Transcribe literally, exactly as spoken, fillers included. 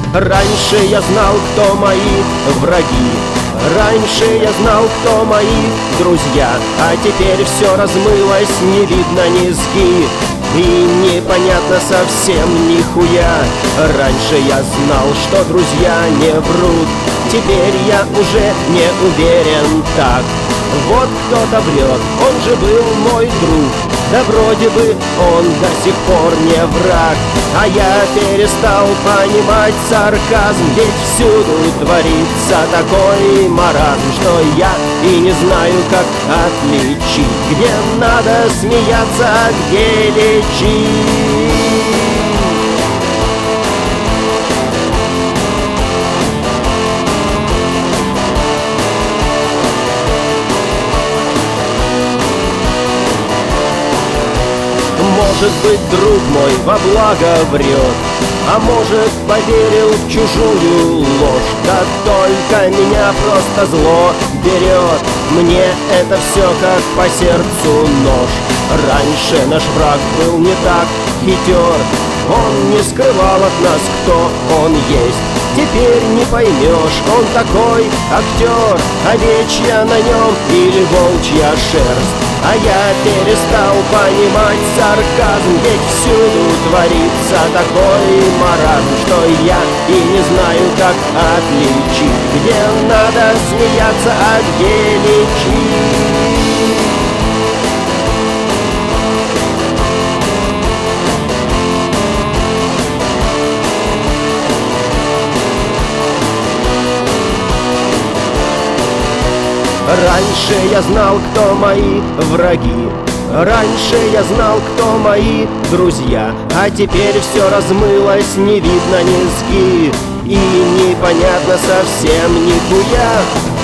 Раньше я знал, кто мои враги, раньше я знал, кто мои друзья, а теперь все размылось, не видно низги, и непонятно совсем нихуя. Раньше я знал, что друзья не врут, теперь я уже не уверен так. Вот кто-то врет, он же был мой друг, да вроде бы он до сих пор не враг. А я перестал понимать сарказм, ведь всюду творится такой маразм, что я и не знаю, как отличить, где надо смеяться, а где лечить. Может быть, друг мой во благо врет, а может, поверил в чужую ложь. Да только меня просто зло берет, мне это все как по сердцу нож. Раньше наш враг был не так хитер, он не скрывал от нас, кто он есть. Теперь не поймешь, он такой актер, овечья на нем или волчья шерсть. А я перестал понимать сарказм, ведь всюду творится такой маразм, что я и не знаю, как отличить, где надо смеяться, а где лечить. Раньше я знал, кто мои враги, раньше я знал, кто мои друзья, а теперь все размылось, не видно низги, и непонятно совсем нихуя.